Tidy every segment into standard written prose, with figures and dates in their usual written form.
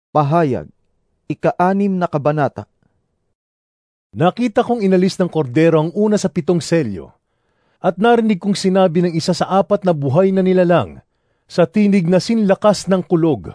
Pahayag, ika-6 na kabanata. Nakita kong inalis ng kordero ang una sa 7 selyo, at narinig kong sinabi ng isa sa 4 na buhay na nilalang, sa tinig na sinlakas ng kulog,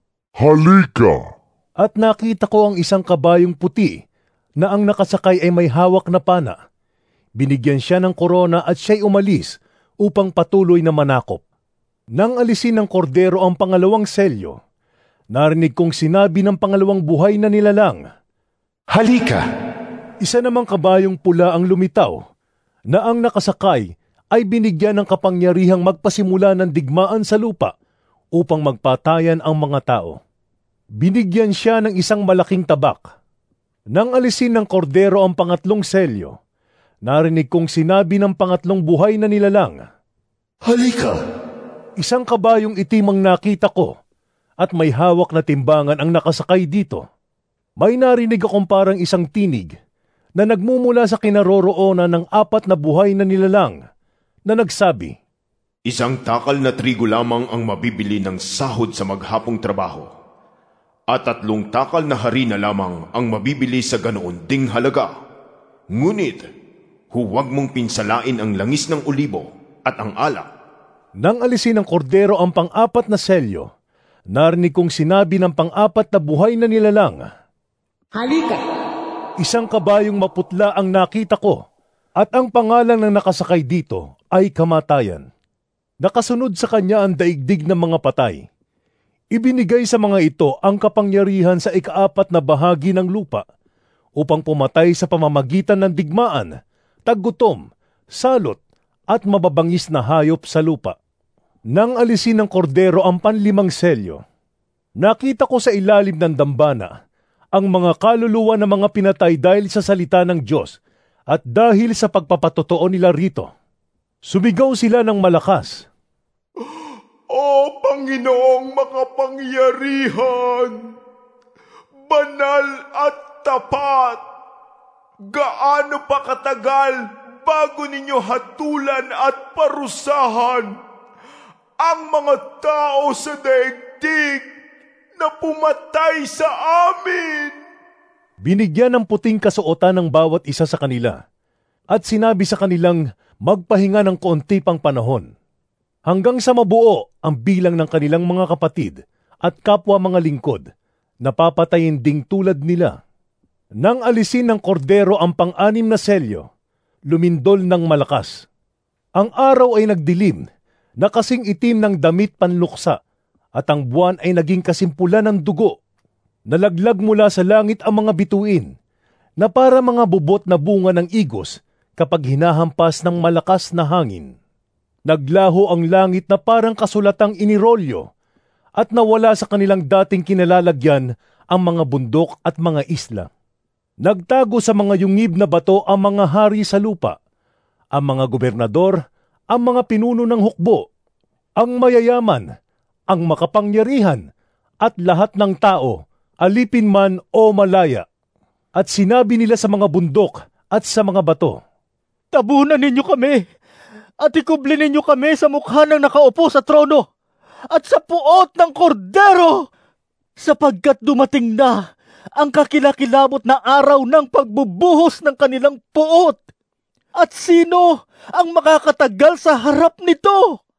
"Halika!" At nakita ko ang isang kabayong puti, na ang nakasakay ay may hawak na pana. Binigyan siya ng korona at siya'y umalis upang patuloy na manakop. Nang alisin ng kordero ang 2 selyo, narinig kong sinabi ng 2 buhay na nilalang, "Halika!" Isa namang kabayong pula ang lumitaw, na ang nakasakay ay binigyan ng kapangyarihang magpasimula ng digmaan sa lupa upang magpatayan ang mga tao. Binigyan siya ng isang malaking tabak. Nang alisin ng kordero ang 3 selyo, narinig kong sinabi ng 3 buhay na nilalang, "Halika!" Isang kabayong itim ang nakita ko, at may hawak na timbangan ang nakasakay dito. May narinig akong parang isang tinig na nagmumula sa kinaroroonan ng 4 na buhay na nilalang, na nagsabi, "Isang takal na trigo lamang ang mabibili ng sahod sa maghapong trabaho, at 3 takal na harina lamang ang mabibili sa ganoon ding halaga. Ngunit, huwag mong pinsalain ang langis ng olibo at ang alak." Nang alisin ng kordero ang 4 na selyo, narinig kong sinabi ng 4 na buhay na nilalang, "Halika!" Isang kabayong maputla ang nakita ko, at ang pangalan ng nakasakay dito ay Kamatayan. Nakasunod sa kanya ang daigdig ng mga patay. Ibinigay sa mga ito ang kapangyarihan sa ika-4 na bahagi ng lupa upang pumatay sa pamamagitan ng digmaan, taggutom, salot, at mababangis na hayop sa lupa. Nang alisin ng kordero ang 5 selyo, nakita ko sa ilalim ng dambana ang mga kaluluwa ng mga pinatay dahil sa salita ng Diyos at dahil sa pagpapatotoo nila rito. Sumigaw sila ng malakas, "O Panginoong makapangyarihan, banal at tapat, gaano pa katagal bago ninyo hatulan at parusahan ang mga tao sa daigdig na pumatay sa amin?" Binigyan ng puting kasuotan ng bawat isa sa kanila, at sinabi sa kanilang magpahinga ng konti pang panahon, hanggang sa mabuo ang bilang ng kanilang mga kapatid at kapwa mga lingkod, na papatayin ding tulad nila. Nang alisin ng kordero ang 6 na selyo, lumindol ng malakas. Ang araw ay nagdilim, na kasing itim ng damit panluksa, at ang buwan ay naging kasimpulan ng dugo. Nalaglag mula sa langit ang mga bituin, na para mga bubot na bunga ng igos kapag hinahampas ng malakas na hangin. Naglaho ang langit na parang kasulatang inirolyo, at nawala sa kanilang dating kinalalagyan ang mga bundok at mga isla. Nagtago sa mga yungib na bato ang mga hari sa lupa, ang mga gobernador, ang mga pinuno ng hukbo, ang mayayaman, ang makapangyarihan, at lahat ng tao, alipin man o malaya. At sinabi nila sa mga bundok at sa mga bato, "Tabunan ninyo kami, at ikubli ninyo kami sa mukha ng nakaupo sa trono, at sa puot ng kordero, sapagkat dumating na ang kakilakilabot na araw ng pagbubuhos ng kanilang puot. At sino ang makakatagal sa harap nito?"